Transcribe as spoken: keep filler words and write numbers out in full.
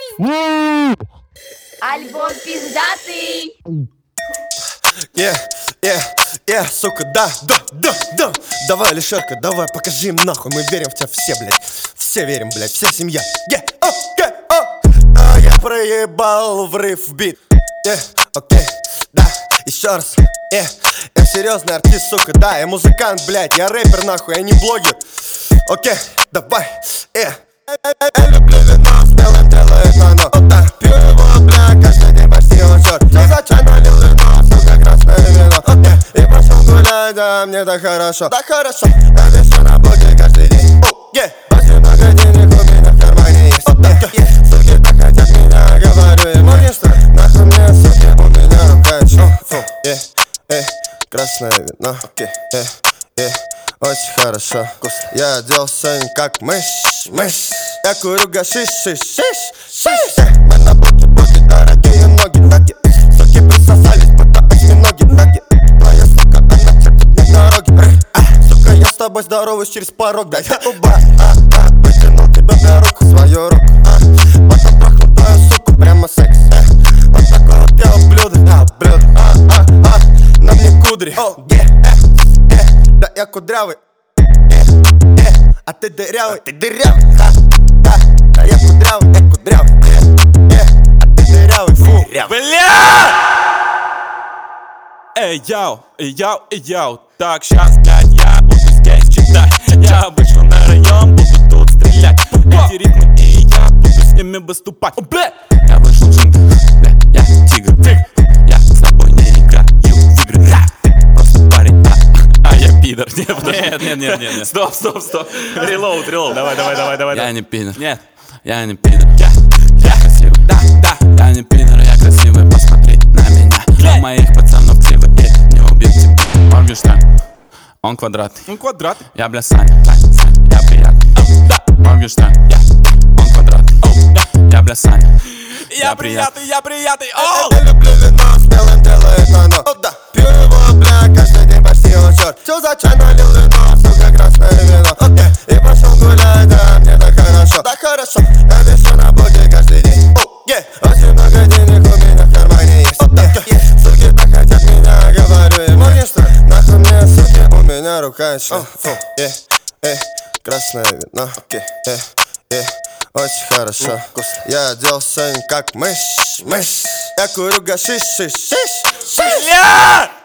Альбом пиздатый. Yeah, yeah, yeah, сука, да, да, да, да. Давай, Лишерка, давай, покажи им нахуй. Мы верим в тебя все, блядь. Все верим, блядь, вся семья. Yeah, okay, oh. А я проебал врыв в бит. Yeah, окей, okay, да, еще раз. Yeah, я серьезный артист, сука, да. Я музыкант, блядь, я рэпер, нахуй, я не блогер. Окей, okay, давай, yeah. Я люблю вино, смелым делает оно. Да, пью его, бля, каждый день почти его черт. Что за чай налил вино, сука, красное вино. Yeah, и пошел гулять, да, мне так хорошо. Так хорошо, я весь на работе каждый день. Oh, yeah. Очень много денег у меня в кармане есть. Oh, yeah, yeah. Суки так хотят меня, говорю им, ну не стой. Нахуй мне, суки, у меня рука еще. Фу, yeah, yeah. Красное вино, okay. Yeah, yeah. Очень хорошо, вкусно. Я оделся как мышь, мышь. Я курю гашиш, шиш, шиш, шиш. Мы на боке, боки, дорогие ноги, ноги. Суки присосались, будто осьминоги, ноги. Твоя сука, она чертит мне дороги. Сука, я с тобой здороваюсь через порог, дай уба. Вытянул тебя для рук, свою руку. Потом трахнул твою суку, прямо секс. Вот такое вот я ублюдок, да, ублюдок. На мне кудри, да я кудрявый, э, э, а ты дырявый, ты дырявый, да, да, да я кудрявый, я кудрявый, э, э, а ты дырявый, фу, бля! Эй, яу, эй, яу, эй, яу. Так, щас, блядь, я буду здесь читать. Я вышел на район, буду тут стрелять. Эти ритмы, и я буду с ними выступать. О, бля! Я вышел в джунгли, бля, я тигр, я с тобой не играю в игры. Просто парень, а, а я пидор. Нет, нет, нет, нет, нет. Стоп, стоп, стоп. Релоуд, релоуд. Давай, давай, давай, давай. Я не пидор. Нет, я не пидор. Я, я красивый. Да, да. Я не пидор, я красивый. Посмотри на меня. На моих пацанов цивы. Не убийцы. Моргенштерн. Он квадратный. Он квадратный. Я, бля, Саня. Саня, я приятный. Да. Моргенштерн. Я. Он квадратный. Я, бля, Саня. Я приятный, я приятный. Я люблю вино, смелым делает оно. Да, пью его, бля, каждый день почти его черт. Что за чай налил вино, сука, красное вино. И пошел гулять, да, мне так хорошо. Так хорошо, я вешу на боке каждый день. Очень много денег у меня в кармане есть. Суки так хотят меня, говорю им, ну не стой. Нахуй мне, суки, у меня рука еще. Красное вино, очень хорошо, вкусно. Я оделся как мышь, мышь. Я курю гашиш, шиш, шиш, шиш. Бля!